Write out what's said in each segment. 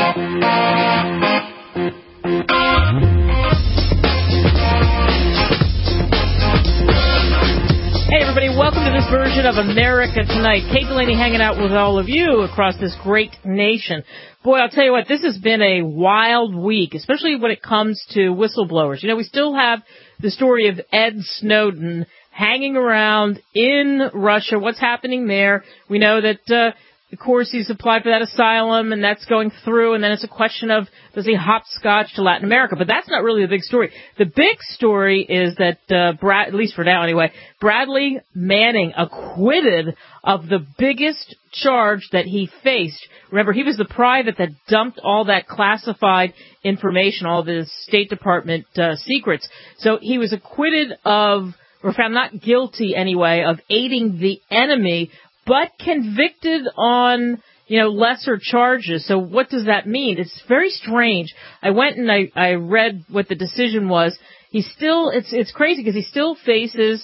Hey, everybody, welcome to this version of America Tonight. Kate Delaney hanging out with all of you across this great nation. Boy, I'll tell you what, this has been a wild week, especially when it comes to whistleblowers. You know, we still have the story of Ed Snowden hanging around in Russia. What's happening there? We know that, of course, he's applied for that asylum, and that's going through, and then it's a question of, does he hopscotch to Latin America? But that's not really the big story. The big story is that, at least for now anyway, Bradley Manning acquitted of the biggest charge that he faced. Remember, he was the private that dumped all that classified information, all the State Department secrets. So he was acquitted of, or found not guilty anyway, of aiding the enemy, but convicted on, lesser charges. So what does that mean? It's very strange. I went and I read what the decision was. It's crazy because he still faces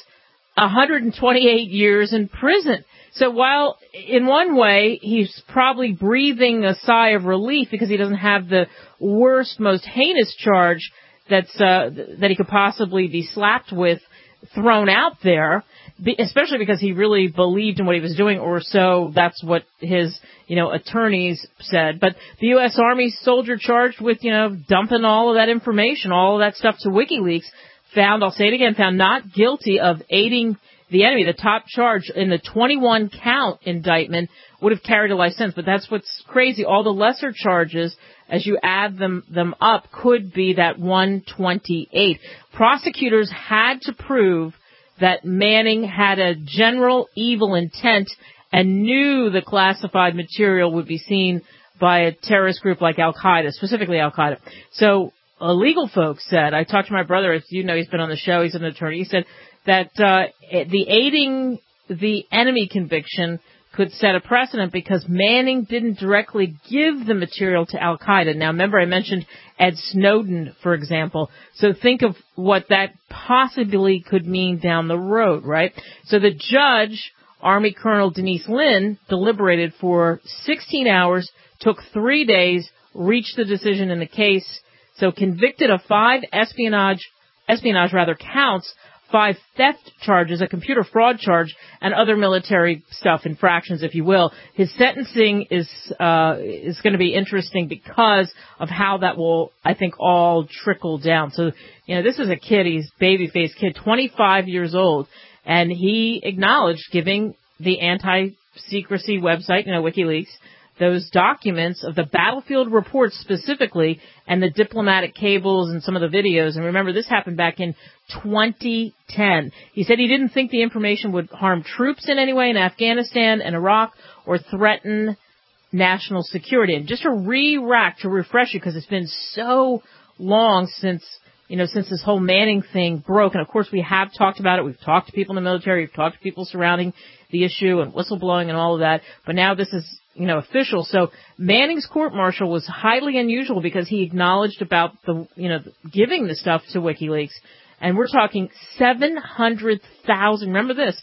128 years in prison. So while in one way he's probably breathing a sigh of relief because he doesn't have the worst, most heinous charge that he could possibly be slapped with thrown out there, especially because he really believed in what he was doing, or so that's what his, attorneys said. But the U.S. Army soldier charged with, dumping all of that information, all of that stuff to WikiLeaks, found not guilty of aiding the enemy. The top charge in the 21 count indictment would have carried a life sentence. But that's what's crazy. All the lesser charges, as you add them up, could be that 128. Prosecutors had to prove that Manning had a general evil intent and knew the classified material would be seen by a terrorist group like Al-Qaeda, specifically Al-Qaeda. So legal folks said, I talked to my brother, as you know, he's been on the show, he's an attorney, he said that the aiding the enemy conviction could set a precedent because Manning didn't directly give the material to Al-Qaeda. Now, remember I mentioned Ed Snowden, for example. So think of what that possibly could mean down the road, right? So the judge, Army Colonel Denise Lynn, deliberated for 16 hours, took 3 days, reached the decision in the case. So convicted of 5 espionage counts, 5 theft charges, a computer fraud charge, and other military stuff, infractions, if you will. His sentencing is going to be interesting because of how that will, I think, all trickle down. So, this is a kid, he's baby-faced kid, 25 years old, and he acknowledged giving the anti-secrecy website, WikiLeaks, those documents of the battlefield reports specifically and the diplomatic cables and some of the videos. And remember, this happened back in 2010. He said he didn't think the information would harm troops in any way in Afghanistan and Iraq or threaten national security. And just to refresh you, because it's been so long since this whole Manning thing broke. And of course, we have talked about it. We've talked to people in the military. We've talked to people surrounding the issue and whistleblowing and all of that. But now this is, official. So Manning's court-martial was highly unusual because he acknowledged about giving the stuff to WikiLeaks. And we're talking 700,000, remember this,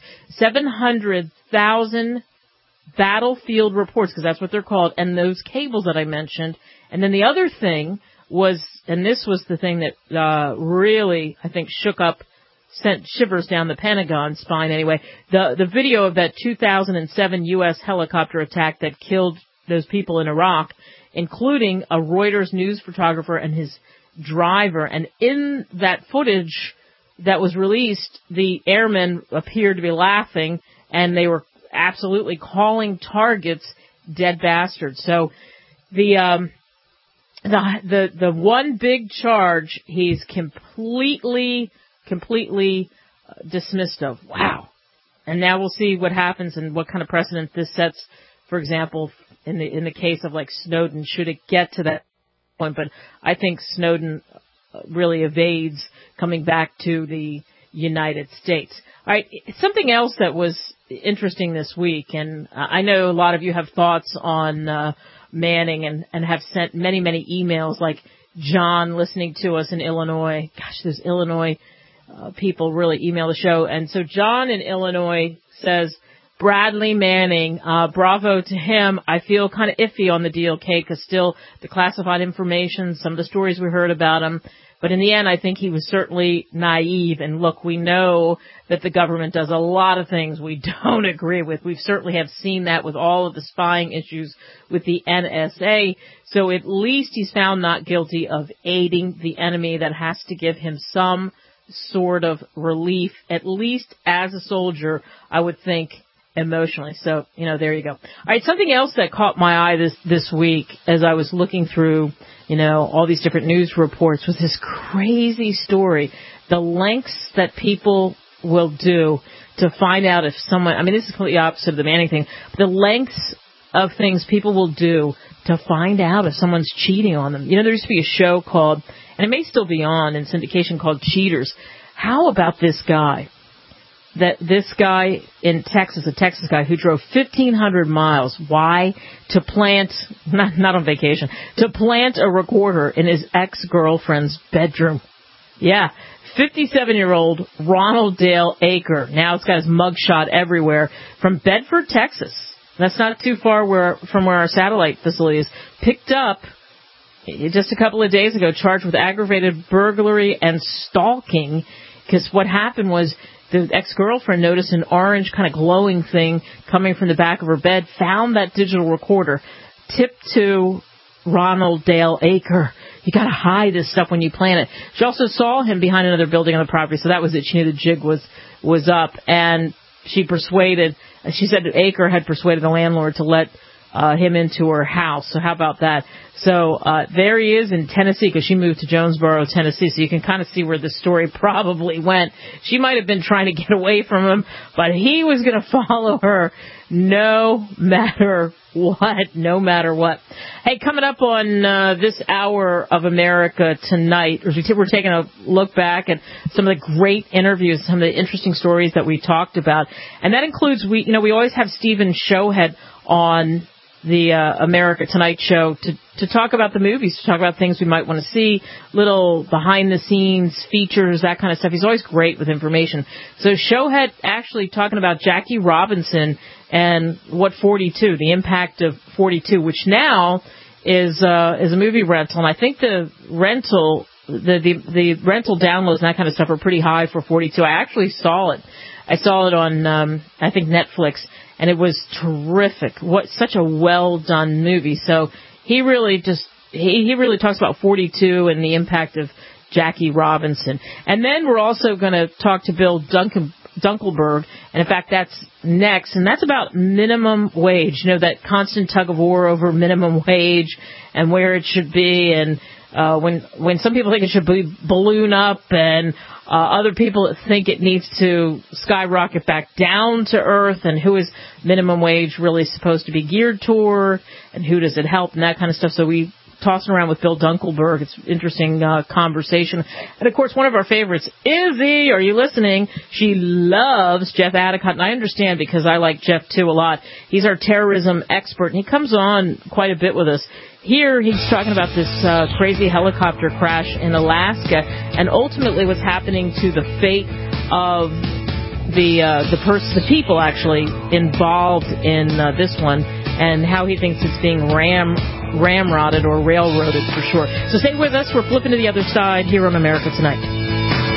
700,000 battlefield reports, because that's what they're called, and those cables that I mentioned. And then the other thing was, and this was the thing that really, I think, sent shivers down the Pentagon spine anyway, the video of that 2007 U.S. helicopter attack that killed those people in Iraq, including a Reuters news photographer and his driver. And in that footage that was released, the airmen appeared to be laughing, and they were absolutely calling targets dead bastards. So the one big charge he's completely dismissed of. Wow. And now we'll see what happens and what kind of precedent this sets, for example, in the case of like Snowden, should it get to that point. But I think Snowden really evades coming back to the United States. All right. Something else that was interesting this week, and I know a lot of you have thoughts on Manning and have sent many, many emails, like John listening to us in Illinois. Gosh, those Illinois people really email the show. And so John in Illinois says, Bradley Manning, bravo to him. I feel kind of iffy on the deal, Kate, because still the classified information, some of the stories we heard about him. But in the end, I think he was certainly naive. And look, we know that the government does a lot of things we don't agree with. We certainly have seen that with all of the spying issues with the NSA. So at least he's found not guilty of aiding the enemy. That has to give him some sort of relief, at least as a soldier, I would think, emotionally. So, there you go. All right, something else that caught my eye this week as I was looking through, all these different news reports was this crazy story. The lengths that people will do to find out if someone, this is completely opposite of the Manning thing, but the lengths of things people will do to find out if someone's cheating on them. There used to be a show called, and it may still be on in syndication, called Cheaters. How about this guy? This guy in Texas, a Texas guy who drove 1,500 miles. Why? To plant, not on vacation, to plant a recorder in his ex-girlfriend's bedroom. Yeah. 57-year-old Ronald Dale Aker. Now it's got his mugshot everywhere. From Bedford, Texas. That's not too far from where our satellite facility is. Picked up just a couple of days ago, charged with aggravated burglary and stalking. Because what happened was the ex-girlfriend noticed an orange kind of glowing thing coming from the back of her bed, found that digital recorder, tipped to Ronald Dale Aker. You got to hide this stuff when you plant it. She also saw him behind another building on the property, so that was it. She knew the jig was up, and she said Aker had persuaded the landlord to let him into her house. So how about that? So there he is in Tennessee, because she moved to Jonesboro, Tennessee. So you can kind of see where the story probably went. She might have been trying to get away from him, but he was going to follow her no matter what. Hey, coming up on this hour of America Tonight, we're taking a look back at some of the great interviews, some of the interesting stories that we talked about. And that includes, we always have Stephen Showhead on the America Tonight show to talk about the movies, to talk about things we might want to see, little behind-the-scenes features, that kind of stuff. He's always great with information. So Showhead actually talking about Jackie Robinson and what 42, the impact of 42, which now is a movie rental. And I think the rental downloads and that kind of stuff are pretty high for 42. I actually saw it. I saw it on, I think, Netflix. And it was terrific. Such a well-done movie. So he really talks about 42 and the impact of Jackie Robinson. And then we're also going to talk to Bill Dunkelberg. And in fact, that's next. And that's about minimum wage. That constant tug of war over minimum wage and where it should be. And when some people think it should balloon up, and other people think it needs to skyrocket back down to earth, and who is minimum wage really supposed to be geared toward, and who does it help, and that kind of stuff. So we tossing around with Bill Dunkelberg. It's interesting conversation. And, of course, one of our favorites, Izzy, are you listening? She loves Jeff Adicott, and I understand because I like Jeff, too, a lot. He's our terrorism expert, and he comes on quite a bit with us. Here he's talking about this crazy helicopter crash in Alaska and ultimately what's happening to the fate of the people actually involved in this one, and how he thinks it's being ramrodded or railroaded for sure. So stay with us. We're flipping to the other side here on America Tonight.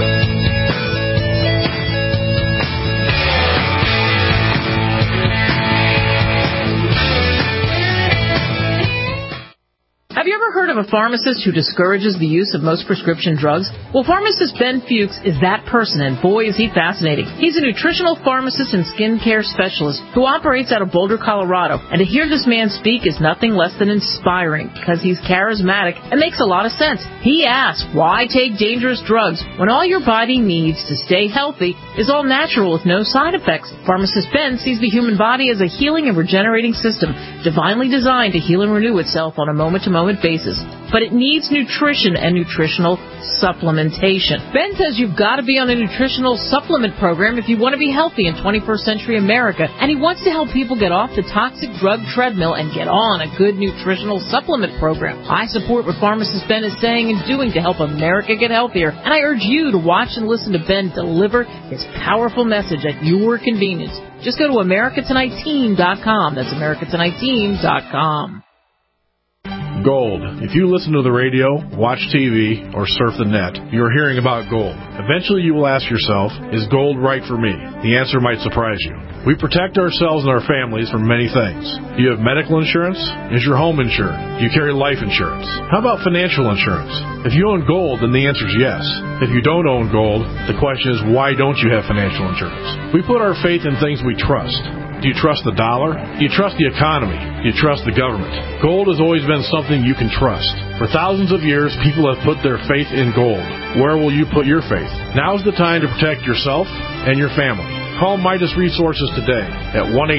Have you ever heard of a pharmacist who discourages the use of most prescription drugs? Well, pharmacist Ben Fuchs is that person, and boy, is he fascinating. He's a nutritional pharmacist and skincare specialist who operates out of Boulder, Colorado. And to hear this man speak is nothing less than inspiring, because he's charismatic and makes a lot of sense. He asks, why take dangerous drugs when all your body needs to stay healthy is all natural with no side effects? Pharmacist Ben sees the human body as a healing and regenerating system, divinely designed to heal and renew itself on a moment-to-moment basis. but it needs nutrition and nutritional supplementation. Ben says you've got to be on a nutritional supplement program if you want to be healthy in 21st century America, and he wants to help people get off the toxic drug treadmill and get on a good nutritional supplement program. I support what pharmacist Ben is saying and doing to help America get healthier, and I urge you to watch and listen to Ben deliver his powerful message at your convenience. Just go to AmericaTonightTeam.com. That's AmericaTonightTeam.com. Gold. If you listen to the radio, watch TV, or surf the net, you're hearing about gold. Eventually you will ask yourself, is gold right for me? The answer might surprise you. We protect ourselves and our families from many things. Do you have medical insurance? Is your home insured? Do you carry life insurance? How about financial insurance? If you own gold, then the answer is yes. If you don't own gold, the question is, why don't you have financial insurance? We put our faith in things we trust. Do you trust the dollar? Do you trust the economy? Do you trust the government? Gold has always been something you can trust. For thousands of years, people have put their faith in gold. Where will you put your faith? Now's the time to protect yourself and your family. Call Midas Resources today at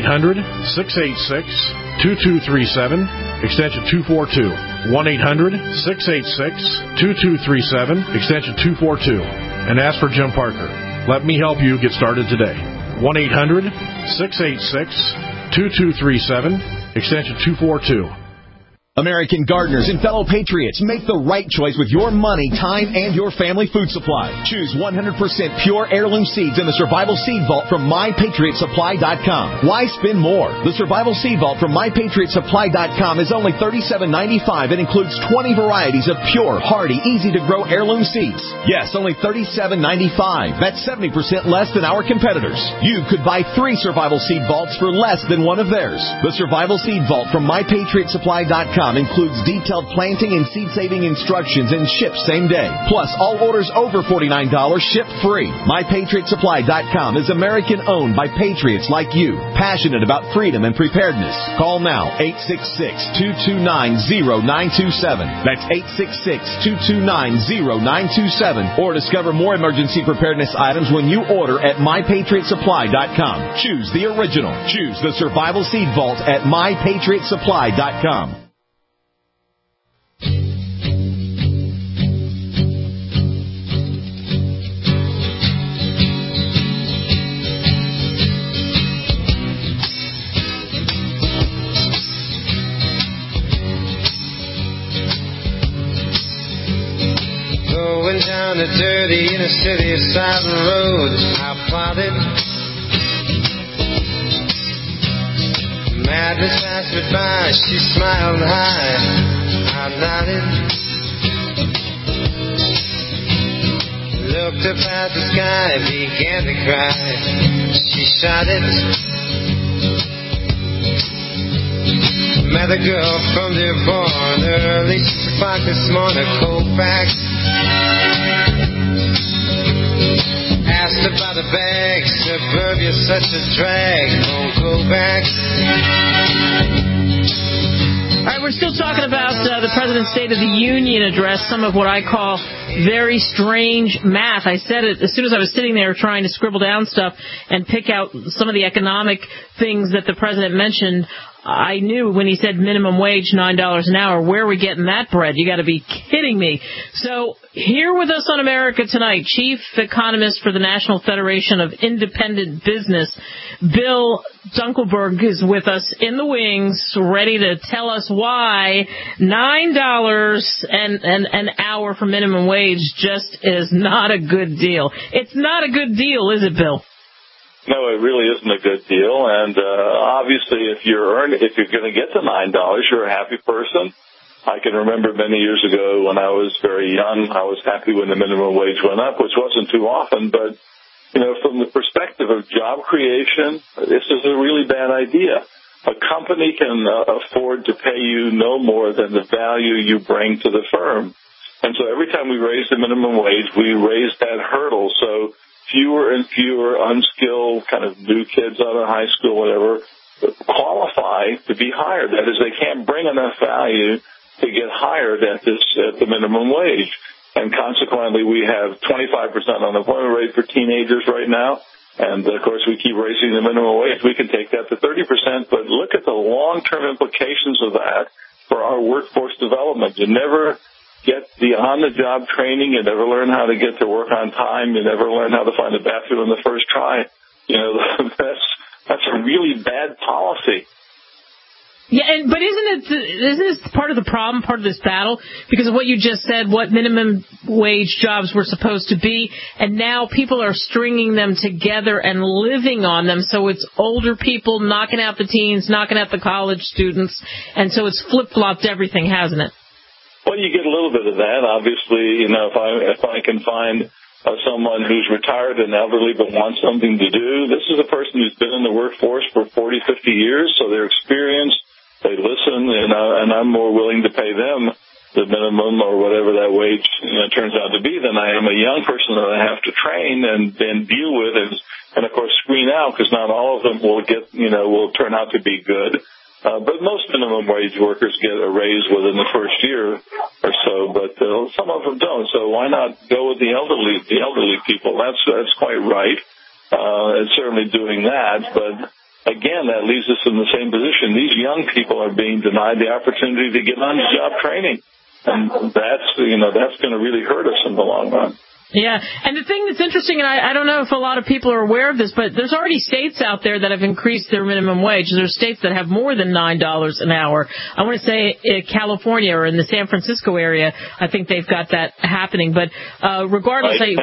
1-800-686-2237, extension 242. 1-800-686-2237, extension 242. And ask for Jim Parker. Let me help you get started today. 1-800-686-2237, extension 242. American gardeners and fellow patriots, make the right choice with your money, time, and your family food supply. Choose 100% pure heirloom seeds in the Survival Seed Vault from MyPatriotSupply.com. Why spend more? The Survival Seed Vault from MyPatriotSupply.com is only $37.95 and includes 20 varieties of pure, hardy, easy-to-grow heirloom seeds. Yes, only $37.95. That's 70% less than our competitors. You could buy 3 Survival Seed Vaults for less than one of theirs. The Survival Seed Vault from MyPatriotSupply.com includes detailed planting and seed-saving instructions and ships same day. Plus, all orders over $49 ship free. MyPatriotSupply.com is American-owned by patriots like you, passionate about freedom and preparedness. Call now, 866-229-0927. That's 866-229-0927. Or discover more emergency preparedness items when you order at MyPatriotSupply.com. Choose the original. Choose the Survival Seed Vault at MyPatriotSupply.com. Going down the dirty inner city side road, I plotted. Madness passed me by, she smiled high, I nodded. Looked up at the sky, began to cry, she shot it. Met a girl from Dearborn, early 6 o'clock this morning, cold back. Asked about a bag, suburbia's such a drag, won't go back. All right, we're still talking about the President's State of the Union address, some of what I call very strange math. I said it as soon as I was sitting there trying to scribble down stuff and pick out some of the economic things that the President mentioned. I knew when he said minimum wage, $9 an hour, where are we getting that bread? You got to be kidding me. So here with us on America Tonight, Chief Economist for the National Federation of Independent Business, Bill Dunkelberg is with us in the wings, ready to tell us why $9 an hour for minimum wage just is not a good deal. It's not a good deal, is it, Bill? No, it really isn't a good deal. And obviously, if you're going to get to $9, you're a happy person. I can remember many years ago when I was very young, I was happy when the minimum wage went up, which wasn't too often. But, from the perspective of job creation, this is a really bad idea. A company can afford to pay you no more than the value you bring to the firm. And so every time we raise the minimum wage, we raise that hurdle. So fewer and fewer unskilled kind of new kids out of high school, whatever, qualify to be hired. That is, they can't bring enough value to get hired at the minimum wage. And consequently, we have 25% unemployment rate for teenagers right now. And, of course, we keep raising the minimum wage. We can take that to 30%. But look at the long-term implications of that for our workforce development. You never get the on-the-job training. You never learn how to get to work on time. You never learn how to find a bathroom in the first try. You know, that's a really bad policy. Yeah, but isn't this part of the problem, part of this battle? Because of what you just said, what minimum wage jobs were supposed to be, and now people are stringing them together and living on them. So it's older people knocking out the teens, knocking out the college students, and so it's flip-flopped everything, hasn't it? Well, you get a little bit of that. Obviously, you know, if I can find someone who's retired and elderly but wants something to do, this is a person who's been in the workforce for 40, 50 years, so they're experienced. They listen, and I'm more willing to pay them the minimum or whatever that wage turns out to be than I am a young person that I have to train and then deal with and of course screen out, because not all of them will turn out to be good. But most minimum wage workers get a raise within the first year or so, but some of them don't. So why not go with the elderly people? That's quite right. And certainly doing that, but again, that leaves us in the same position. These young people are being denied the opportunity to get on-the-job training, and that's going to really hurt us in the long run. Yeah, and the thing that's interesting, and I don't know if a lot of people are aware of this, but there's already states out there that have increased their minimum wage. There's states that have more than $9 an hour. I want to say California or in the San Francisco area, I think they've got that happening. But regardless, $10.50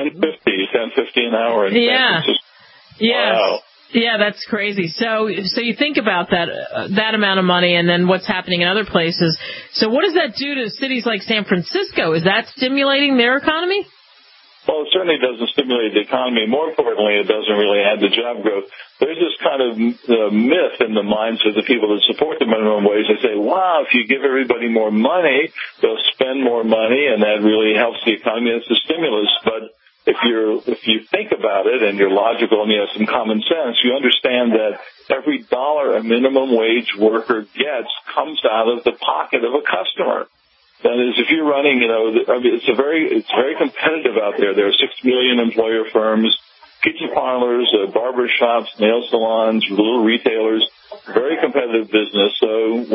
an hour in San Francisco. Yes. Wow. Yeah, that's crazy. So you think about that amount of money and then what's happening in other places. So what does that do to cities like San Francisco? Is that stimulating their economy? Well, it certainly doesn't stimulate the economy. More importantly, it doesn't really add to job growth. There's this kind of myth in the minds of the people that support the minimum wage. They say, wow, if you give everybody more money, they'll spend more money, and that really helps the economy. It's a stimulus. But if you think about it and you're logical and you have some common sense, you understand that every dollar a minimum wage worker gets comes out of the pocket of a customer. That is, if you're running, it's very competitive out there. There are 6 million employer firms, pizza parlors, barber shops, nail salons, little retailers, very competitive business. So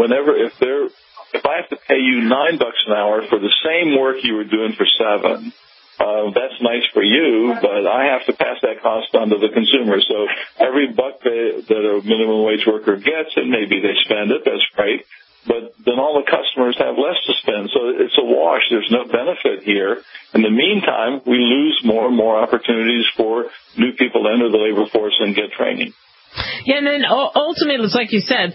if I have to pay you $9 an hour for the same work you were doing for $7, that's nice for you, but I have to pass that cost on to the consumer. So every buck that a minimum wage worker gets, and maybe they spend it, that's great, but then all the customers have less to spend. So it's a wash. There's no benefit here. In the meantime, we lose more and more opportunities for new people to enter the labor force and get training. Yeah, and then ultimately, it's like you said,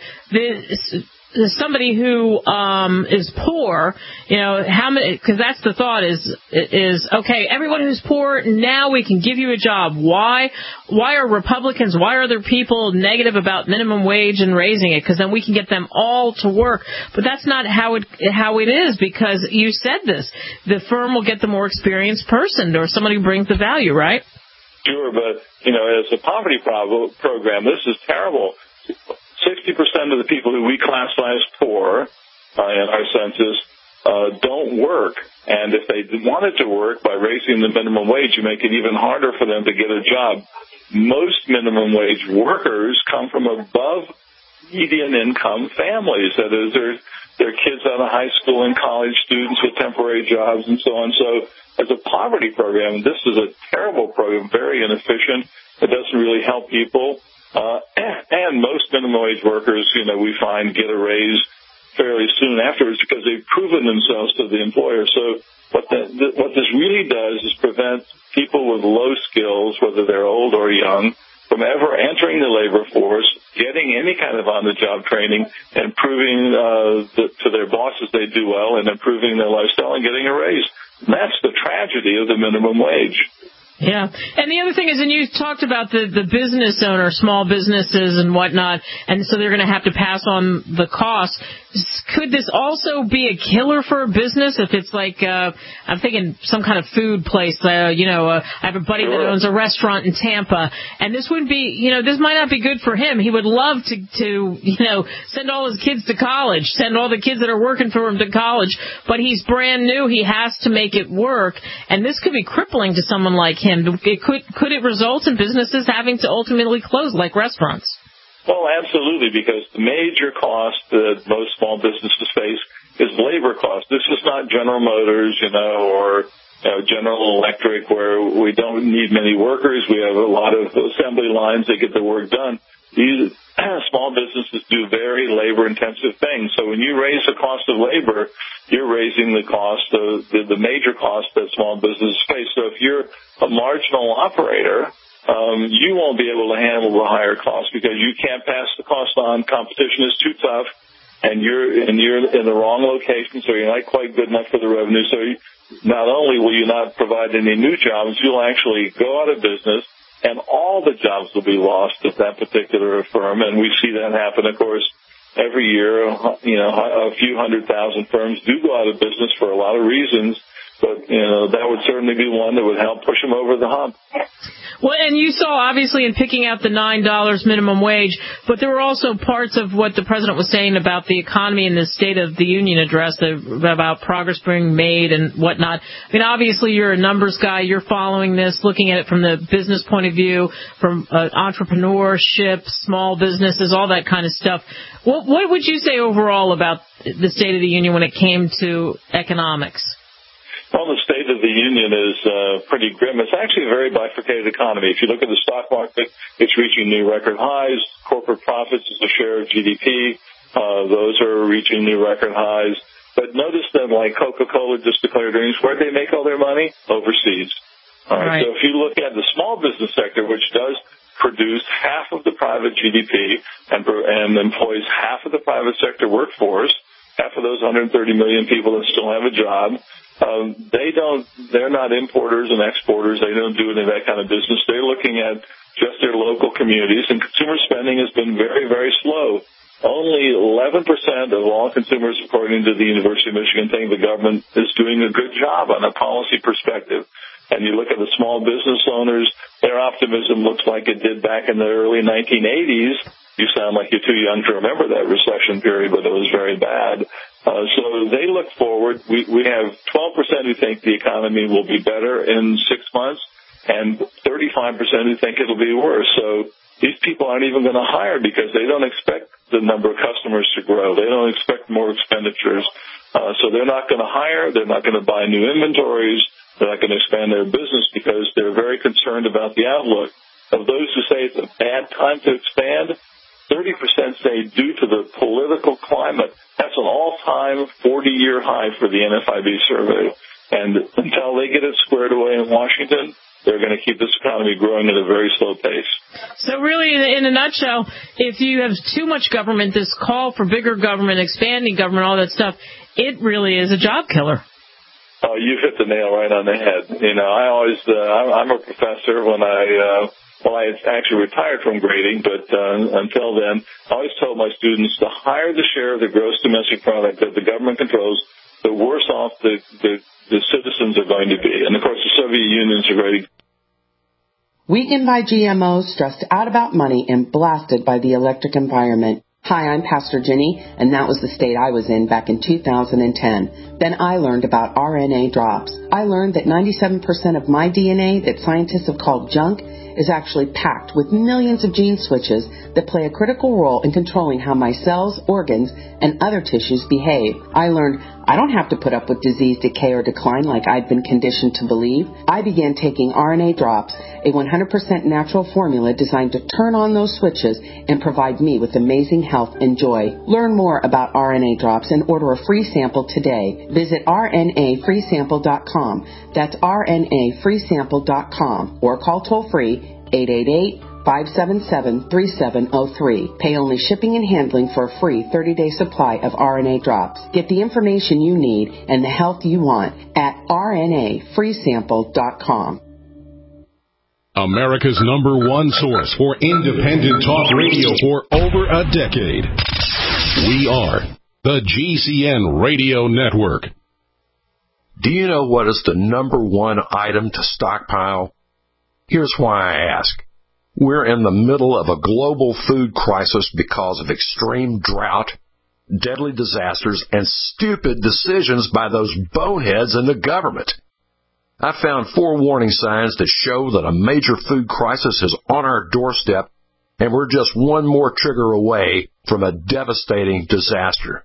somebody who is poor, how many? Because that's the thought is okay. Everyone who's poor, now we can give you a job. Why are Republicans? Why are there people negative about minimum wage and raising it? Because then we can get them all to work. But that's not how it is. Because you said this, the firm will get the more experienced person or somebody who brings the value, right? Sure, but as a poverty program, this is terrible. 60% of the people who we classify as poor in our census don't work. And if they wanted to work, by raising the minimum wage, you make it even harder for them to get a job. Most minimum wage workers come from above median income families. That is, they're kids out of high school and college students with temporary jobs and so on. So as a poverty program, this is a terrible program, very inefficient. It doesn't really help people. And most minimum wage workers, we find get a raise fairly soon afterwards because they've proven themselves to the employer. So what this really does is prevent people with low skills, whether they're old or young, from ever entering the labor force, getting any kind of on-the-job training, and proving to their bosses they do well and improving their lifestyle and getting a raise. And that's the tragedy of the minimum wage. Yeah. And the other thing is, and you talked about the business owner, small businesses and whatnot, and so they're going to have to pass on the cost. Could this also be a killer for a business if it's like, I'm thinking some kind of food place, I have a buddy that owns a restaurant in Tampa, and this would be, this might not be good for him. He would love to send all his kids to college, send all the kids that are working for him to college, but he's brand new. He has to make it work, and this could be crippling to someone like him. Could it result in businesses having to ultimately close, like restaurants? Well, absolutely, because the major cost that most small businesses face is labor cost. This is not General Motors, or General Electric, where we don't need many workers. We have a lot of assembly lines that get the work done. These small businesses do very labor-intensive things. So when you raise the cost of labor, you're raising the cost of the major cost that small businesses face. So if you're a marginal operator, you won't be able to handle the higher cost because you can't pass the cost on. Competition is too tough, and you're in the wrong location, so you're not quite good enough for the revenue. So not only will you not provide any new jobs, you'll actually go out of business, and all the jobs will be lost at that particular firm. And we see that happen, of course, every year. A few 100,000 firms do go out of business for a lot of reasons, but, that would certainly be one that would help push them over the hump. Well, and you saw, obviously, in picking out the $9 minimum wage, but there were also parts of what the president was saying about the economy in the State of the Union address, about progress being made and whatnot. I mean, obviously, you're a numbers guy. You're following this, looking at it from the business point of view, from entrepreneurship, small businesses, all that kind of stuff. What would you say overall about the State of the Union when it came to economics? Well, the State of the Union is pretty grim. It's actually a very bifurcated economy. If you look at the stock market, it's reaching new record highs. Corporate profits as a share of GDP, those are reaching new record highs. But notice that, like Coca-Cola just declared earnings, where do they make all their money? Overseas. All right. So if you look at the small business sector, which does produce half of the private GDP and employs half of the private sector workforce, half of those 130 million people that still have a job, they're not importers and exporters. They don't do any of that kind of business. They're looking at just their local communities, and consumer spending has been very, very slow. Only 11% of all consumers, according to the University of Michigan, think the government is doing a good job on a policy perspective. And you look at the small business owners, their optimism looks like it did back in the early 1980s. You sound like you're too young to remember that recession period, but it was very bad. So they look forward. We have 12% who think the economy will be better in 6 months, and 35% who think it'll be worse. So these people aren't even going to hire because they don't expect the number of customers to grow. They don't expect more expenditures. So they're not going to hire. They're not going to buy new inventories. They're not going to expand their business because they're very concerned about the outlook. Of those who say it's a bad time to expand, 30% say due to the political climate. That's an all-time 40-year high for the NFIB survey. And until they get it squared away in Washington, they're going to keep this economy growing at a very slow pace. So really, in a nutshell, if you have too much government, this call for bigger government, expanding government, all that stuff, it really is a job killer. Oh, you hit the nail right on the head. I'm a professor when I actually retired from grading, but until then, I always told my students the higher the share of the gross domestic product that the government controls, the worse off the citizens are going to be. And, of course, the Soviet Union is a great. Weakened by GMOs, stressed out about money, and blasted by the electric environment. Hi, I'm Pastor Jenny, and that was the state I was in back in 2010. Then I learned about RNA drops. I learned that 97% of my DNA that scientists have called junk is actually packed with millions of gene switches that play a critical role in controlling how my cells, organs, and other tissues behave. I learned I don't have to put up with disease, decay, or decline like I'd been conditioned to believe. I began taking RNA drops, a 100% natural formula designed to turn on those switches and provide me with amazing health and joy. Learn more about RNA drops and order a free sample today. Visit rnafreesample.com. That's rnafreesample.com or call toll-free 888-577-3703. Pay only shipping and handling for a free 30-day supply of RNA drops. Get the information you need and the health you want at rnafreesample.com. America's #1 source for independent talk radio for over a decade. We are the GCN Radio Network. Do you know what is the #1 item to stockpile? Here's why I ask. We're in the middle of a global food crisis because of extreme drought, deadly disasters, and stupid decisions by those boneheads in the government. I found 4 warning signs that show that a major food crisis is on our doorstep, and we're just one more trigger away from a devastating disaster.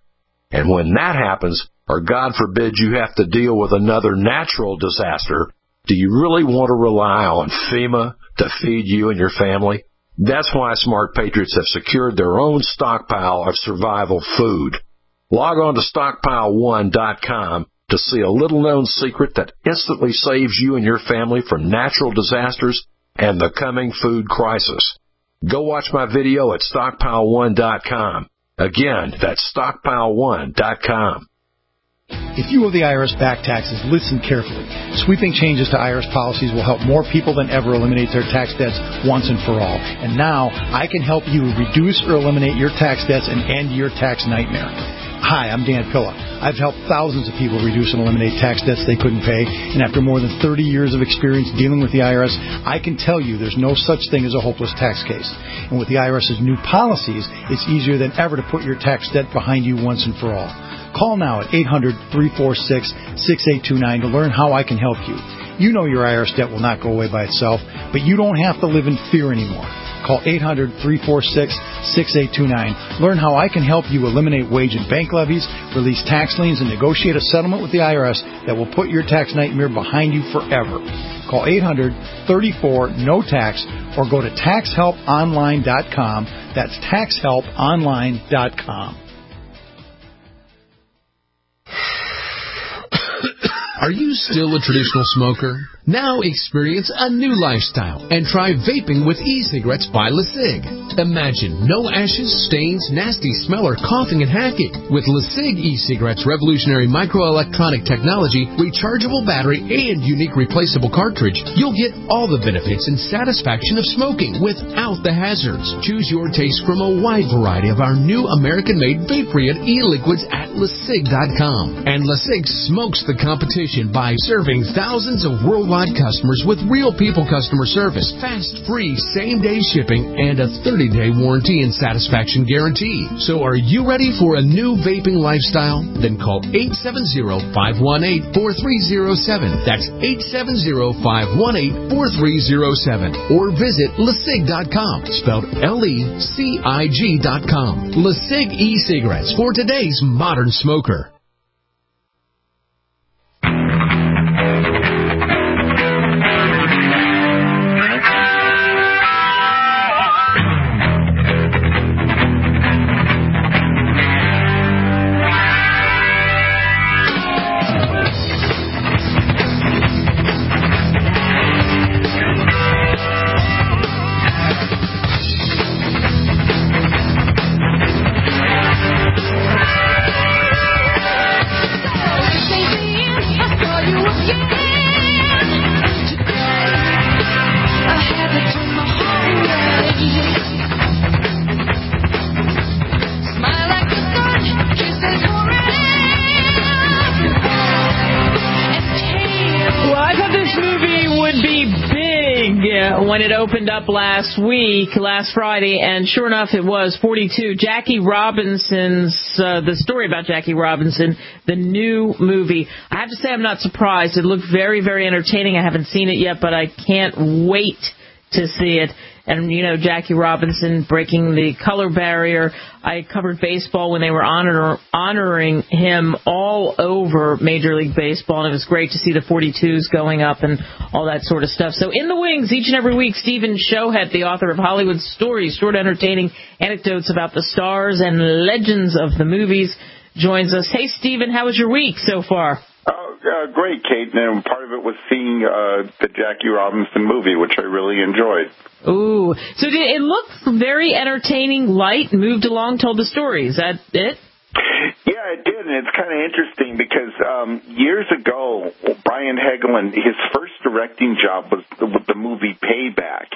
And when that happens, or God forbid you have to deal with another natural disaster, do you really want to rely on FEMA to feed you and your family? That's why Smart Patriots have secured their own stockpile of survival food. Log on to StockpileOne.com to see a little-known secret that instantly saves you and your family from natural disasters and the coming food crisis. Go watch my video at StockpileOne.com. Again, that's StockpileOne.com. If you owe the IRS back taxes, listen carefully. Sweeping changes to IRS policies will help more people than ever eliminate their tax debts once and for all. And now, I can help you reduce or eliminate your tax debts and end your tax nightmare. Hi, I'm Dan Pilla. I've helped thousands of people reduce and eliminate tax debts they couldn't pay, and after more than 30 years of experience dealing with the IRS, I can tell you there's no such thing as a hopeless tax case. And with the IRS's new policies, it's easier than ever to put your tax debt behind you once and for all. Call now at 800-346-6829 to learn how I can help you. You know your IRS debt will not go away by itself, but you don't have to live in fear anymore. Call 800-346-6829. Learn how I can help you eliminate wage and bank levies, release tax liens, and negotiate a settlement with the IRS that will put your tax nightmare behind you forever. Call 800-34-NO-TAX or go to TaxHelpOnline.com. That's TaxHelpOnline.com. Are you still a traditional smoker? Now experience a new lifestyle and try vaping with e-cigarettes by LeSig. Imagine no ashes, stains, nasty smell, or coughing and hacking. With LeSig e-cigarettes' revolutionary microelectronic technology, rechargeable battery, and unique replaceable cartridge, you'll get all the benefits and satisfaction of smoking without the hazards. Choose your taste from a wide variety of our new American-made vape-free e-liquids at LeSig.com. And LeSig smokes the competition by serving thousands of worldwide customers with real people customer service, fast, free, same-day shipping, and a 30-day warranty and satisfaction guarantee. So are you ready for a new vaping lifestyle? Then call 870-518-4307. That's 870-518-4307. Or visit LeSig.com, spelled LECIG.com. LeSig e-cigarettes for today's modern smoker. When it opened up last Friday, and sure enough, it was 42. Jackie Robinson's, the story about Jackie Robinson, the new movie. I have to say I'm not surprised. It looked very, very entertaining. I haven't seen it yet, but I can't wait to see it. And, you know, Jackie Robinson breaking the color barrier. I covered baseball when they were honoring him all over Major League Baseball, and it was great to see the 42s going up and all that sort of stuff. So in the wings, each and every week, Stephen Shohet, the author of Hollywood Stories, short entertaining anecdotes about the stars and legends of the movies, joins us. Hey, Stephen, how was your week so far? Great, Kate, and part of it was seeing the Jackie Robinson movie, which I really enjoyed. Ooh. So it looked very entertaining, light, moved along, told the story. Is that it? Yeah, it did, and it's kind of interesting because years ago, Brian Helgeland, his first directing job was with the movie Payback.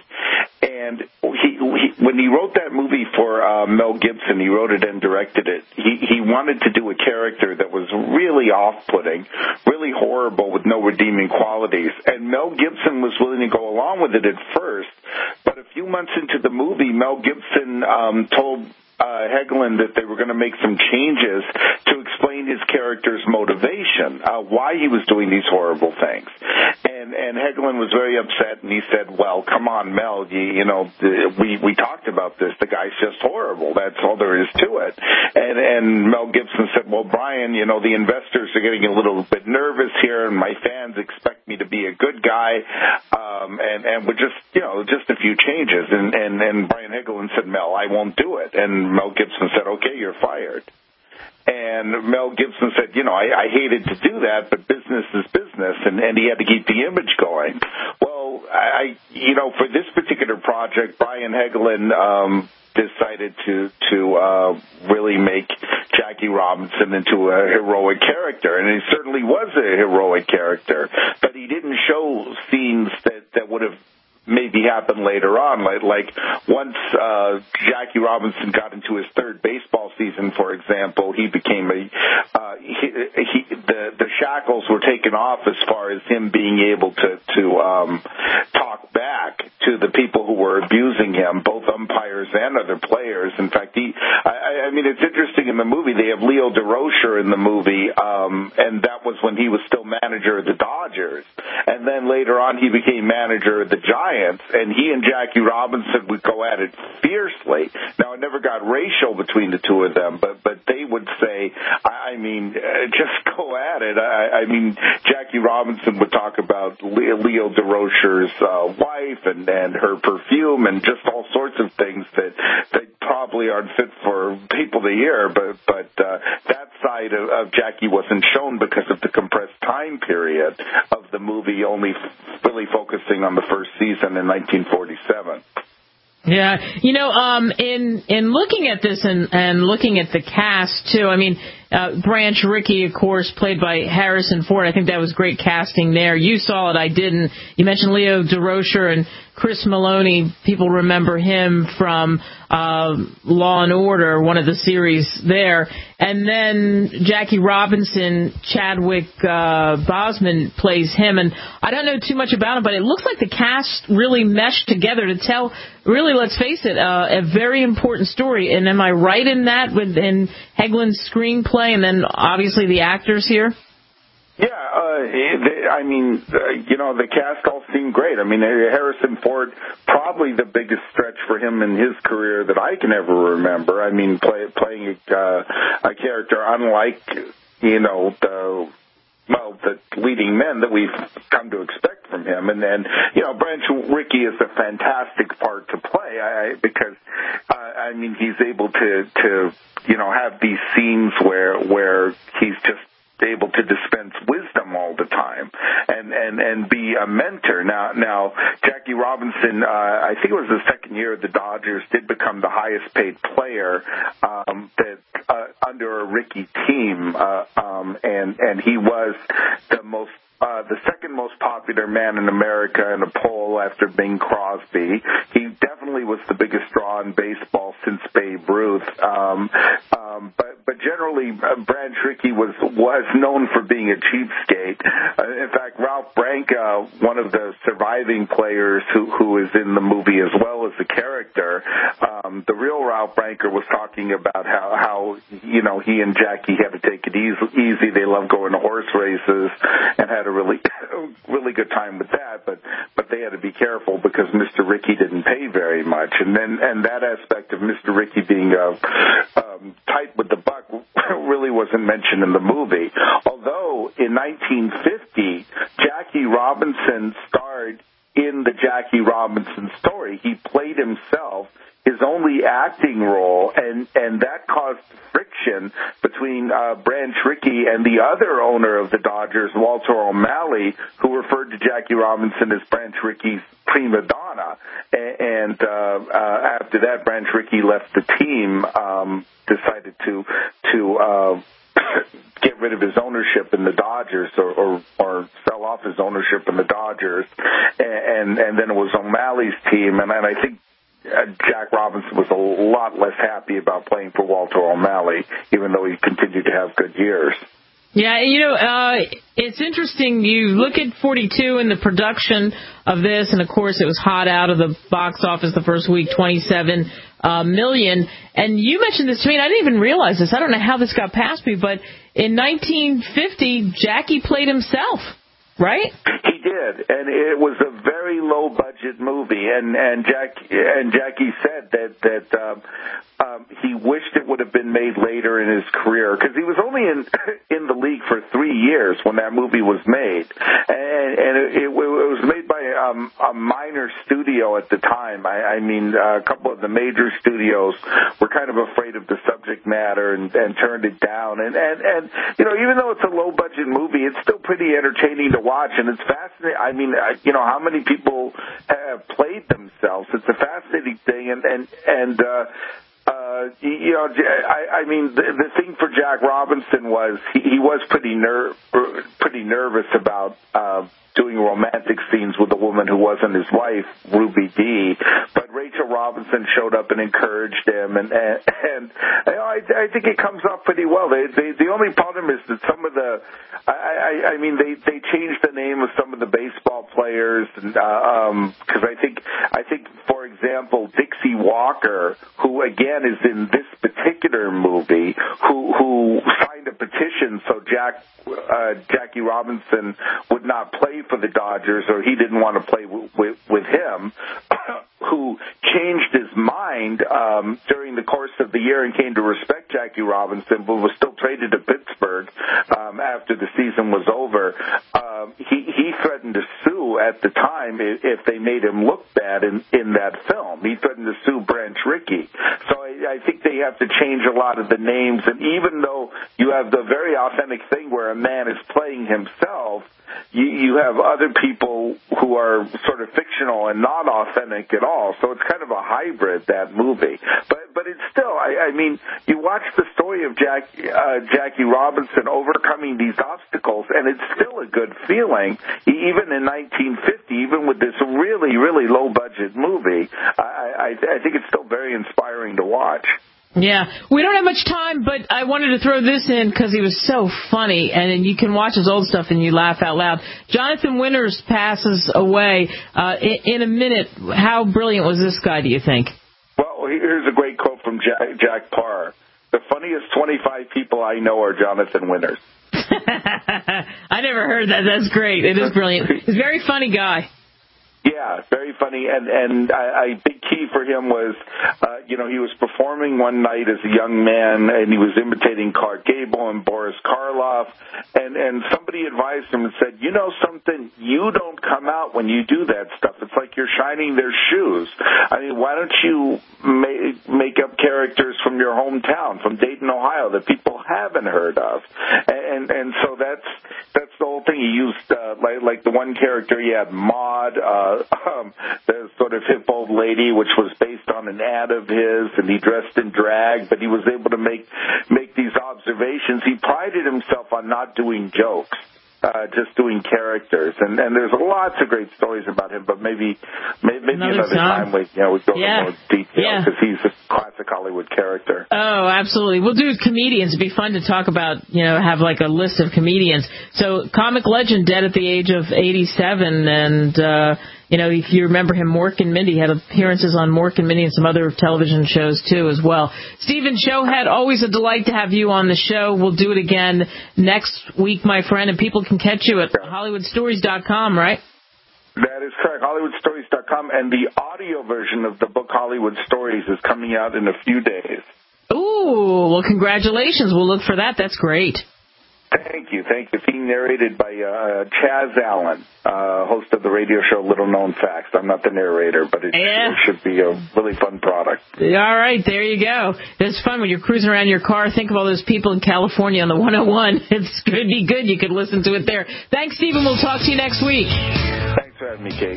And when he wrote that movie for Mel Gibson, he wrote it and directed it, he wanted to do a character that was really off-putting, really horrible with no redeeming qualities. And Mel Gibson was willing to go along with it at first, but a few months into the movie, Mel Gibson told Helgeland that they were going to make some changes to explain his character's motivation, why he was doing these horrible things. And And Helgeland was very upset, and he said, well, come on, Mel, we talked about this. The guy's just horrible. That's all there is to it. And Mel Gibson said, well, Brian, the investors are getting a little bit nervous here, and my fans expect me to be a good guy, and with just a few changes. And Brian Helgeland said, Mel, I won't do it. And Mel Gibson said, okay, you're fired. And Mel Gibson said, I hated to do that, but business is business, and he had to keep the image going. Well, for this particular project, Brian Helgeland decided to really make Jackie Robinson into a heroic character, and he certainly was a heroic character, but he didn't show scenes that would have maybe happen later on. Like once Jackie Robinson got into his third baseball season, for example, he became the shackles were taken off as far as him being able to talk back to the people who were abusing him, both umpires and other players. In fact, it's interesting in the movie, they have Leo DeRocher in the movie, and that was when he was still manager of the Dodgers. And then later on, he became manager of the Giants, and he and Jackie Robinson would go at it fiercely. Now, it never got racial between the two of them, but they would say, just go at it. Jackie Robinson would talk about Leo DeRocher's wife and her perfume and just all sorts of things that probably aren't fit for people to hear, but that side of Jackie wasn't shown because of the compressed time period of the movie, only really focusing on the first season in 1947. Yeah, in looking at this and looking at the cast too, Branch Rickey, of course, played by Harrison Ford. I think that was great casting there. You saw it, I didn't. You mentioned Leo DeRocher and Chris Maloney. People remember him from Law and Order, one of the series there. And then Jackie Robinson, Chadwick Boseman plays him. And I don't know too much about him, but it looks like the cast really meshed together to tell, really, let's face it, a very important story. And am I right in that in Helgeland's screenplay and then obviously the actors here? Yeah, the cast all seemed great. Harrison Ford, probably the biggest stretch for him in his career that I can ever remember. Playing a character unlike, the leading men that we've come to expect from him. And then, Branch Rickey is a fantastic part to play because, he's able to have these scenes where he's just able to dispense wisdom all the time and be a mentor. Now Jackie Robinson, I think it was the second year of the Dodgers, did become the highest paid player under a Rickey team, and he was the second most popular man in America in a poll after Bing Crosby. He definitely was the biggest draw in baseball since Babe Ruth. But generally, Branch Rickey was known for being a cheapskate. In fact, Ralph Branca, one of the surviving players who is in the movie as well as the character, the real Ralph Branca was talking about how he and Jackie had to take it easy. They loved going to horse races and had a really good time with that, but they had to be careful because Mr. Rickey didn't pay very much. And that aspect of Mr. Rickey being tight with the buck really wasn't mentioned in the movie. Although in 1950, Jackie Robinson starred in the Jackie Robinson story. He played himself, his only acting role, and that caused friction between Branch Rickey and the other owner of the Dodgers, Walter O'Malley, who referred to Jackie Robinson as Branch Rickey's prima donna. And after that, Branch Rickey left the team, decided to get rid of his ownership in the Dodgers or sell off his ownership in the Dodgers, and then it was O'Malley's team, and I think Jack Robinson was a lot less happy about playing for Walter O'Malley, even though he continued to have good years. Yeah, it's interesting. You look at 42 and the production of this, and of course it was hot out of the box office the first week, 27 million. And you mentioned this to me, and I didn't even realize this. I don't know how this got past me, but in 1950, Jackie played himself. right? He did, and it was a very low budget movie. And Jackie said that he wished it would have been made later in his career, because he was only in the league for 3 years when that movie was made, and it was made by a minor studio at the time. I mean, a couple of the major studios were kind of afraid of the subject matter and turned it down. And you know, even though it's a low budget movie, it's still pretty entertaining to watch, and it's fascinating. I mean, you know, how many people have played themselves? It's a fascinating thing, and you know, I mean, the thing for Jack Robinson was he was pretty nervous about doing romantic scenes with a woman who wasn't his wife, Ruby Dee. But Rachel Robinson showed up and encouraged him, and you know, I think it comes off pretty well. The only problem is that some of the, I mean, they changed the name of some of the baseball players, and because I think for example, Dixie Walker, who again is in this particular movie, who signed a petition so Jackie Robinson would not play for the Dodgers, or he didn't want to play with him, who changed his mind during the course of the year and came to respect Jackie Robinson, but was still traded to Pittsburgh after the season was over. He threatened to sue at the time if they made him look bad in that film. He threatened to sue Branch Rickey. So I think they have to change a lot of the names, and even though you have the very authentic thing where a man is playing himself, you have other people who are sort of fictional and not authentic at all. So it's kind of a hybrid, that movie. But it's still, I mean, you watch the story of Jackie Robinson overcoming these obstacles, and it's still a good feeling, even in 1950, even with this really, really low-budget movie. I think it's still very inspiring to watch. Yeah, we don't have much time, but I wanted to throw this in because he was so funny, and you can watch his old stuff and you laugh out loud. Jonathan Winters passes away in a minute. How brilliant was this guy, do you think? Well, here's a great quote from Jack Parr. The funniest 25 people I know are Jonathan Winters. I never heard that. That's great. It is brilliant. He's a very funny guy. Yeah, very funny, and a big key for him was, you know, he was performing one night as a young man, and he was imitating Clark Gable and Boris Karloff, and somebody advised him and said, you know something, you don't come out when you do that stuff. It's like you're shining their shoes. I mean, why don't you make up characters from your hometown, from Dayton, Ohio, that people haven't heard of? And so that's the whole thing. He used, like the one character he had, Maud, the sort of hip old lady, which was based on an ad of his, and he dressed in drag, but he was able to make these observations. He prided himself on not doing jokes, just doing characters, and there's lots of great stories about him, but maybe another time we go into more detail, because he's a classic Hollywood character. Oh, absolutely. We'll do comedians. It'd be fun to talk about, have like a list of comedians. So, comic legend, dead at the age of 87, and if you remember him, Mork and Mindy, had appearances on Mork and Mindy and some other television shows, too, as well. Stephen Showhead, always a delight to have you on the show. We'll do it again next week, my friend, and people can catch you at HollywoodStories.com, right? That is correct, HollywoodStories.com, and the audio version of the book Hollywood Stories is coming out in a few days. Ooh, well, congratulations. We'll look for that. That's great. Thank you. Being narrated by Chaz Allen, host of the radio show Little Known Facts. I'm not the narrator, but it should be a really fun product. All right, there you go. It's fun when you're cruising around your car. Think of all those people in California on the 101. It's going to be good. You could listen to it there. Thanks, Stephen. We'll talk to you next week. Thanks for having me, Kate.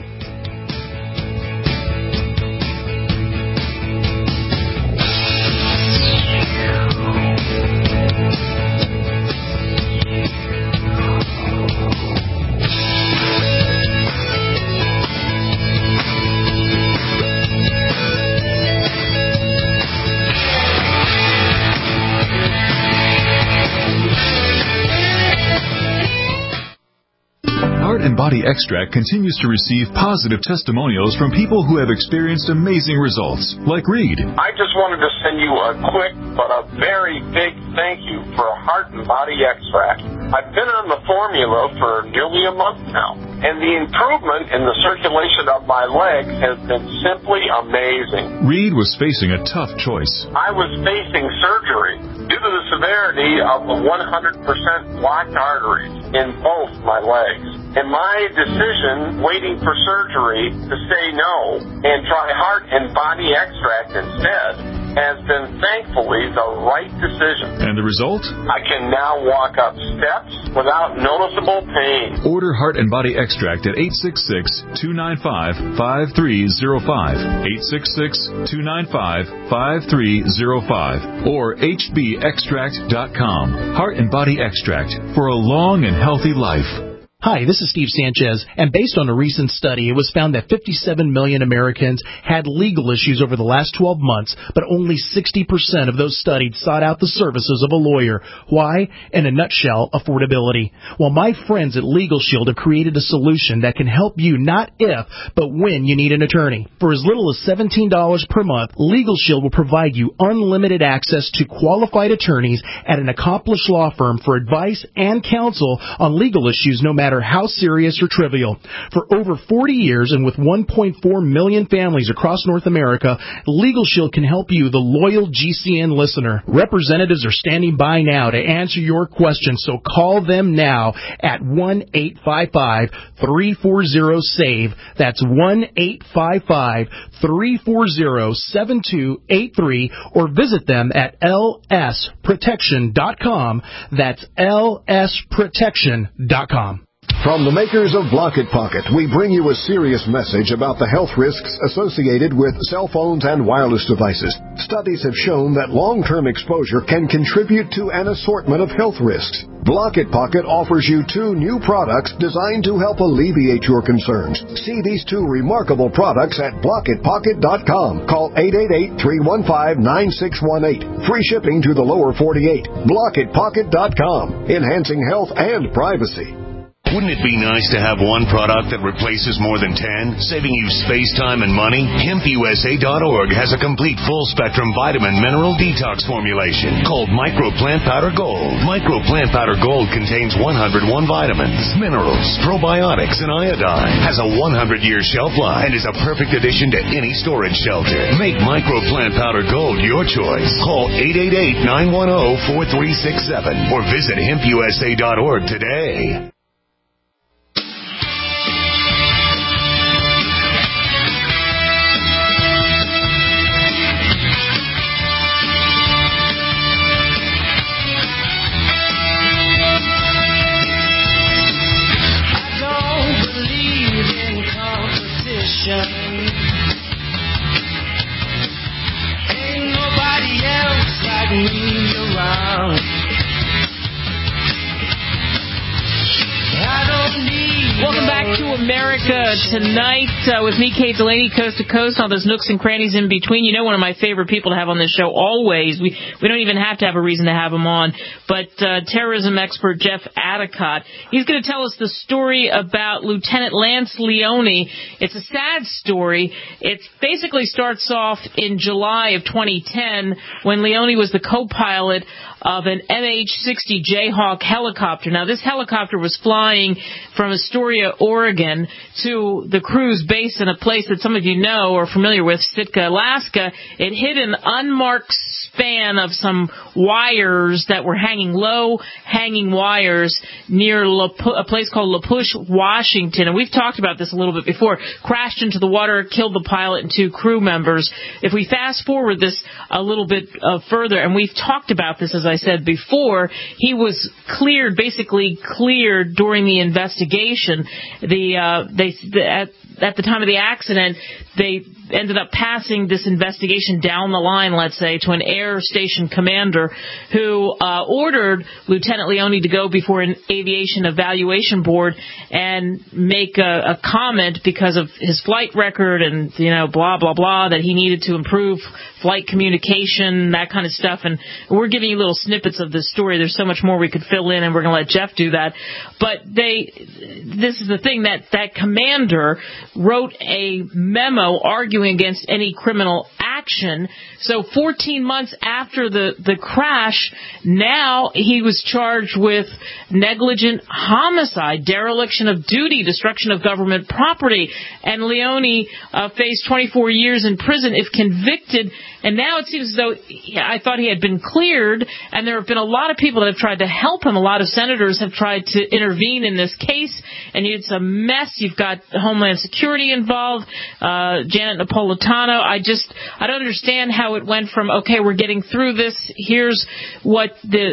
Our Heart and Body Extract continues to receive positive testimonials from people who have experienced amazing results, like Reed. I just wanted to send you a quick but a very big thank you for Heart and Body Extract. I've been on the formula for nearly a month now, and the improvement in the circulation of my legs has been simply amazing. Reed was facing a tough choice. I was facing surgery due to the severity of the 100% blocked arteries in both my legs. And my decision, waiting for surgery, to say no and try Heart and Body Extract instead, has been thankfully the right decision. And the result? I can now walk up steps without noticeable pain. Order Heart and Body Extract at 866-295-5305, 866-295-5305, or hbextract.com. Heart and Body Extract for a long and healthy life. Hi, this is Steve Sanchez, and based on a recent study, it was found that 57 million Americans had legal issues over the last 12 months, but only 60% of those studied sought out the services of a lawyer. Why? In a nutshell, affordability. Well, my friends at Legal Shield have created a solution that can help you not if, but when you need an attorney. For as little as $17 per month, Legal Shield will provide you unlimited access to qualified attorneys at an accomplished law firm for advice and counsel on legal issues, no matter how serious or trivial. For over 40 years and with 1.4 million families across North America, Legal Shield can help you, the loyal GCN listener. Representatives are standing by now to answer your questions, so call them now at 1-855-340-SAVE. That's 1-855-340-7283, or visit them at lsprotection.com. That's lsprotection.com. From the makers of Block It Pocket, we bring you a serious message about the health risks associated with cell phones and wireless devices. Studies have shown that long-term exposure can contribute to an assortment of health risks. Block It Pocket offers you 2 new products designed to help alleviate your concerns. See these 2 remarkable products at blockitpocket.com. Call 888-315-9618. Free shipping to the lower 48. Blockitpocket.com. Enhancing health and privacy. Wouldn't it be nice to have one product that replaces more than 10, saving you space, time, and money? HempUSA.org has a complete full-spectrum vitamin mineral detox formulation called Micro Plant Powder Gold. Micro Plant Powder Gold contains 101 vitamins, minerals, probiotics, and iodine. Has a 100-year shelf life and is a perfect addition to any storage shelter. Make Micro Plant Powder Gold your choice. Call 888-910-4367 or visit HempUSA.org today. Ain't nobody else like me around. Welcome back to America Tonight with me, Kate Delaney, coast to coast, all those nooks and crannies in between. You know, one of my favorite people to have on this show always. We don't even have to have a reason to have him on, but terrorism expert Jeff Adicott. He's going to tell us the story about Lieutenant Lance Leone. It's a sad story. It basically starts off in July of 2010 when Leone was the co-pilot of an MH-60 Jayhawk helicopter. Now, this helicopter was flying from Astoria, Oregon, to the cruise base in a place that some of you know or are familiar with, Sitka, Alaska. It hit an unmarked span of some wires that were hanging wires near a place called La Push, Washington. And we've talked about this a little bit before. Crashed into the water, killed the pilot and 2 crew members. If we fast forward this a little bit further, and we've talked about this, as I said before, he was basically cleared during the investigation. at the time of the accident, they ended up passing this investigation down the line, let's say, to an air station commander who ordered Lieutenant Leone to go before an aviation evaluation board and make a comment because of his flight record and, blah, blah, blah, that he needed to improve flight communication, that kind of stuff. And we're giving you little snippets of this story. There's so much more we could fill in, and we're going to let Jeff do that. But this is the thing, that commander wrote a memo arguing against any criminal action. So 14 months after the crash, now he was charged with negligent homicide, dereliction of duty, destruction of government property. And Leone faced 24 years in prison if convicted. And now it seems as though I thought he had been cleared, and there have been a lot of people that have tried to help him. A lot of senators have tried to intervene in this case, and it's a mess. You've got Homeland Security involved, Janet Napolitano. I don't understand how it went from, okay, we're getting through this, here's what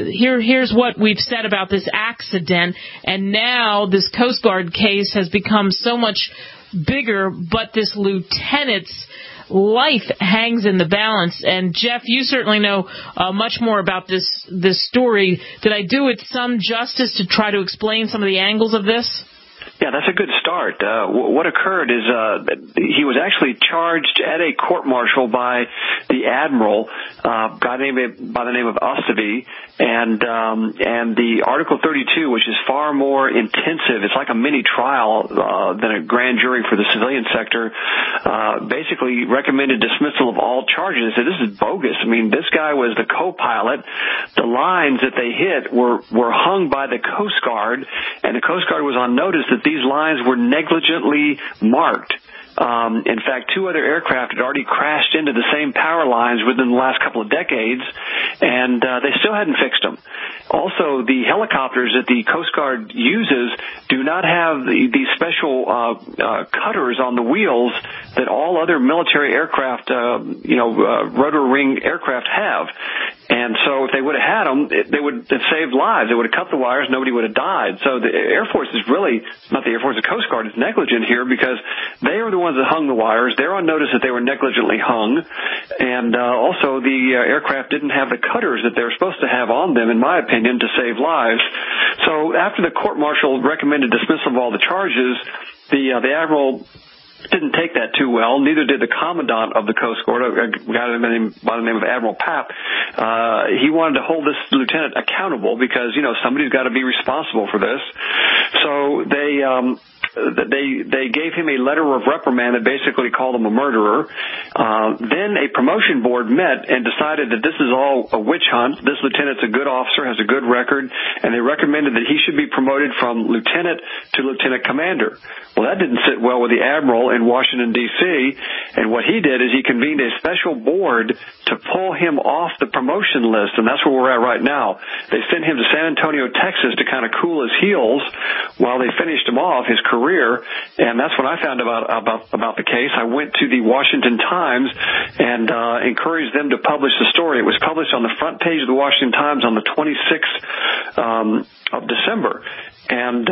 we've said about this accident, and now this Coast Guard case has become so much bigger, but this lieutenant's life hangs in the balance. And Jeff, you certainly know much more about this story. Did I do it some justice to try to explain some of the angles of this? Yeah, that's a good start. What occurred is he was actually charged at a court-martial by the admiral, by the name of Ostave, and the Article 32, which is far more intensive. It's like a mini trial than a grand jury for the civilian sector. Basically recommended dismissal of all charges. So this is bogus. I mean, this guy was the co-pilot. The lines that they hit were hung by the Coast Guard, and the Coast Guard was on notice that these lines were negligently marked. In fact, 2 other aircraft had already crashed into the same power lines within the last couple of decades, and they still hadn't fixed them. Also, the helicopters that the Coast Guard uses do not have these special cutters on the wheels that all other military aircraft, rotor wing aircraft have. And so if they would have had them, they would have saved lives. They would have cut the wires. Nobody would have died. So the Air Force is really, not the Air Force, the Coast Guard is negligent here because they are the ones that hung the wires. They're on notice that they were negligently hung. And also the aircraft didn't have the cutters that they were supposed to have on them, in my opinion, to save lives. So after the court-martial recommended dismissal of all the charges, the admiral didn't take that too well. Neither did the commandant of the Coast Guard, a guy by the name of Admiral Papp. He wanted to hold this lieutenant accountable because, somebody's got to be responsible for this. So they gave him a letter of reprimand that basically called him a murderer. Then a promotion board met and decided that this is all a witch hunt. This lieutenant's a good officer, has a good record, and they recommended that he should be promoted from lieutenant to lieutenant commander. Well, that didn't sit well with the admiral in Washington, D.C., and what he did is he convened a special board to pull him off the promotion list, and that's where we're at right now. They sent him to San Antonio, Texas to kind of cool his heels while they finished him off, his career, and that's when I found about the case. I went to the Washington Times and encouraged them to publish the story. It was published on the front page of the Washington Times on the 26th of December. And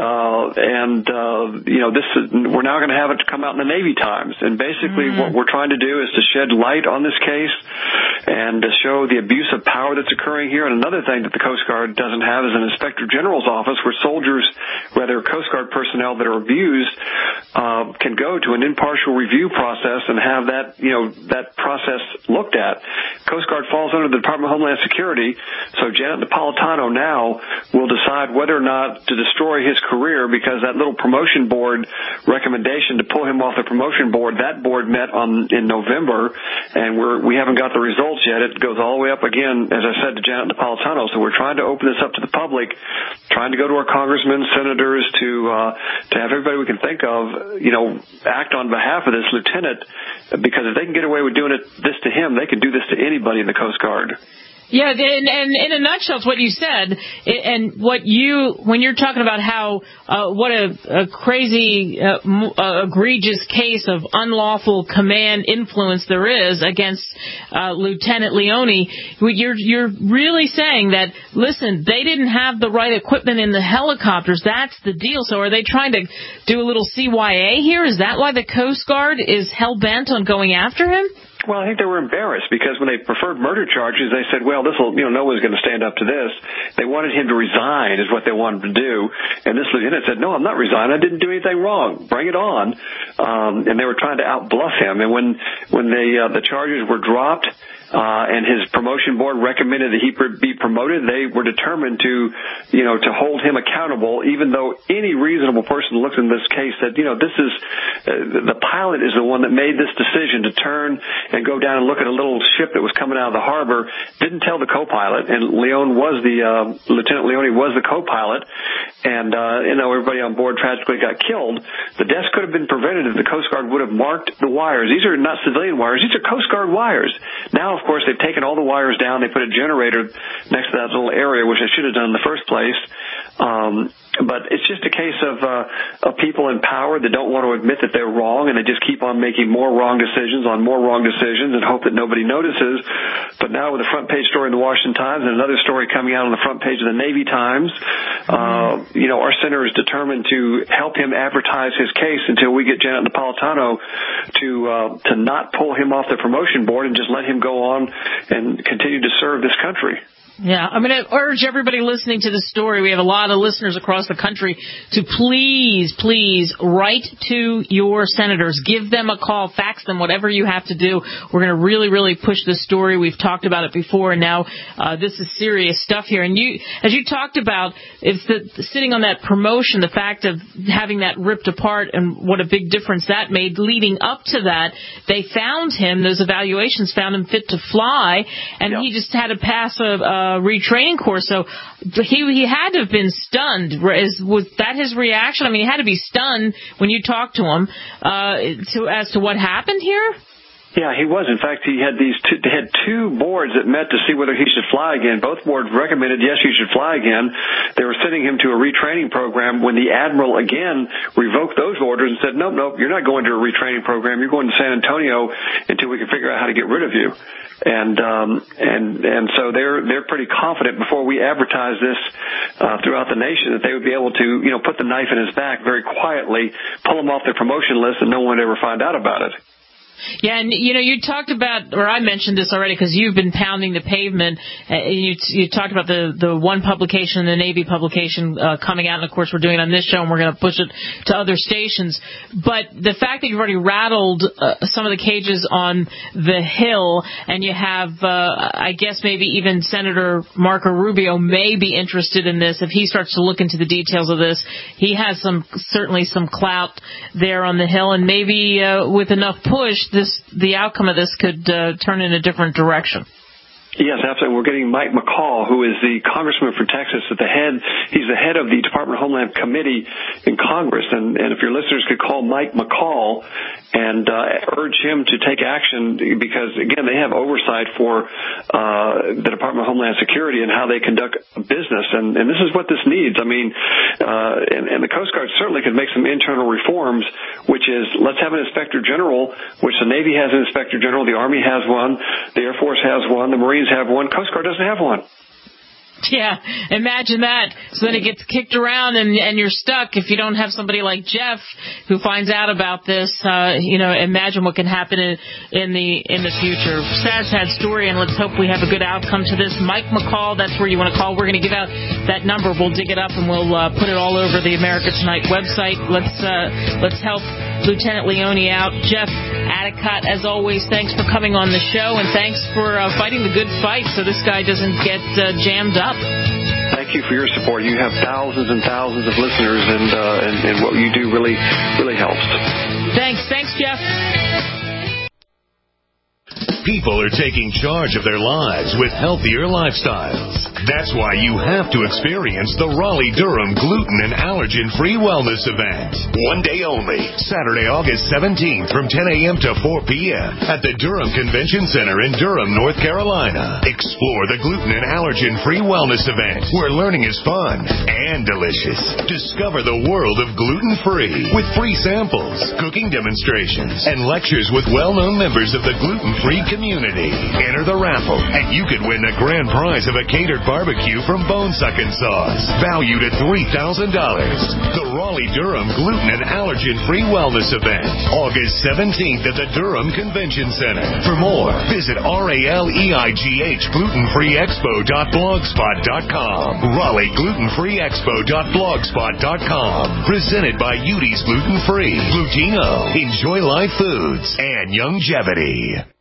we're now going to have it come out in the Navy Times. And basically what we're trying to do is to shed light on this case and to show the abuse of power that's occurring here. And another thing that the Coast Guard doesn't have is an Inspector General's office where soldiers, whether Coast Guard personnel that are abused, can go to an impartial review process and have that process looked at. Coast Guard falls under the Department of Homeland Security, so Janet Napolitano now will decide whether or not to destroy his career because that little promotion board recommendation to pull him off the promotion board, that board met in November, and we haven't got the results yet. It goes all the way up again, as I said, to Janet Napolitano. So we're trying to open this up to the public, trying to go to our congressmen, senators, to have everybody we can think of, act on behalf of this lieutenant, because if they can get away with doing this to him, they can do this to anybody in the Coast Guard. Yeah, and in a nutshell, it's what you said, and when you're talking about how what a crazy, egregious case of unlawful command influence there is against Lieutenant Leone, you're really saying that, listen, they didn't have the right equipment in the helicopters. That's the deal. So are they trying to do a little CYA here? Is that why the Coast Guard is hell-bent on going after him? Well, I think they were embarrassed because when they preferred murder charges, they said, well, no one's going to stand up to this. They wanted him to resign is what they wanted to do. And this lieutenant said, no, I'm not resigning. I didn't do anything wrong. Bring it on. And they were trying to outbluff him. And when the charges were dropped, and his promotion board recommended that he be promoted, they were determined to hold him accountable, even though any reasonable person who looks in this case said, this is, the pilot is the one that made this decision to turn and go down and look at a little ship that was coming out of the harbor, didn't tell the co-pilot, and Lieutenant Leone was the co-pilot, and, everybody on board tragically got killed. The deaths could have been prevented if the Coast Guard would have marked the wires. These are not civilian wires. These are Coast Guard wires. Now, of course, they've taken all the wires down. They put a generator next to that little area, which they should have done in the first place. But it's just a case of people in power that don't want to admit that they're wrong, and they just keep on making more wrong decisions on more wrong decisions and hope that nobody notices. But now with a front page story in the Washington Times and another story coming out on the front page of the Navy Times, our senator is determined to help him advertise his case until we get Janet Napolitano to not pull him off the promotion board and just let him go on and continue to serve this country. Yeah, I'm going to urge everybody listening to this story, we have a lot of listeners across the country, to please write to your senators. Give them a call, fax them, whatever you have to do. We're going to really, really push this story. We've talked about it before, and now this is serious stuff here. And as you talked about, it's sitting on that promotion, the fact of having that ripped apart and what a big difference that made. Leading up to that, they found him, those evaluations found him fit to fly, and he just had to pass a retraining course, so he had to have been stunned. Was that his reaction? I mean, he had to be stunned when you talked to him as to what happened here. Yeah, he was. In fact, they had two boards that met to see whether he should fly again. Both boards recommended, yes, you should fly again. They were sending him to a retraining program when the admiral again revoked those orders and said, nope, you're not going to a retraining program. You're going to San Antonio until we can figure out how to get rid of you. And so they're pretty confident before we advertise this throughout the nation that they would be able to, put the knife in his back very quietly, pull him off their promotion list, and no one would ever find out about it. Yeah, and you talked about, or I mentioned this already because you've been pounding the pavement. You talked about the one publication, the Navy publication coming out, and of course we're doing it on this show, and we're going to push it to other stations. But the fact that you've already rattled some of the cages on the Hill, and you have, I guess maybe even Senator Marco Rubio may be interested in this if he starts to look into the details of this. He has certainly some clout there on the Hill, and maybe with enough push, the outcome of this could turn in a different direction. Yes, absolutely. We're getting Mike McCall, who is the congressman from Texas, he's the head of the Department of Homeland Committee in Congress. And if your listeners could call Mike McCall and urge him to take action, because, again, they have oversight for the Department of Homeland Security and how they conduct business. And this is what this needs. I mean, and the Coast Guard certainly could make some internal reforms, which is let's have an inspector general, which the Navy has an inspector general, the Army has one, the Air Force has one, the Marines have one, Coast Guard doesn't have one. Yeah, imagine that. So then it gets kicked around and you're stuck if you don't have somebody like Jeff who finds out about this. Imagine what can happen in the future. Sad story, and let's hope we have a good outcome to this. Mike McCall, that's where you want to call. We're going to give out that number. We'll dig it up and we'll put it all over the America Tonight website. Let's help Lieutenant Leone out. Jeff Adicott, as always, thanks for coming on the show, and thanks for fighting the good fight so this guy doesn't get jammed up. Thank you for your support. You have thousands and thousands of listeners, and what you do really, really helps. Thanks, Jeff. People are taking charge of their lives with healthier lifestyles. That's why you have to experience the Raleigh-Durham Gluten and Allergen-Free Wellness Event. One day only, Saturday, August 17th from 10 a.m. to 4 p.m. at the Durham Convention Center in Durham, North Carolina. Explore the Gluten and Allergen-Free Wellness Event, where learning is fun and delicious. Discover the world of gluten-free with free samples, cooking demonstrations, and lectures with well-known members of the gluten-free community. Enter the raffle, and you could win the grand prize of a catered barbecue from Bone Suckin' Sauce, valued at $3,000. The Raleigh-Durham Gluten and Allergen-Free Wellness Event, August 17th at the Durham Convention Center. For more, visit RALEIGHGlutenFreeExpo.blogspot.com. RaleighGlutenFreeExpo.blogspot.com. Presented by Udi's Gluten Free, Glutino, Enjoy Life Foods, and Youngevity.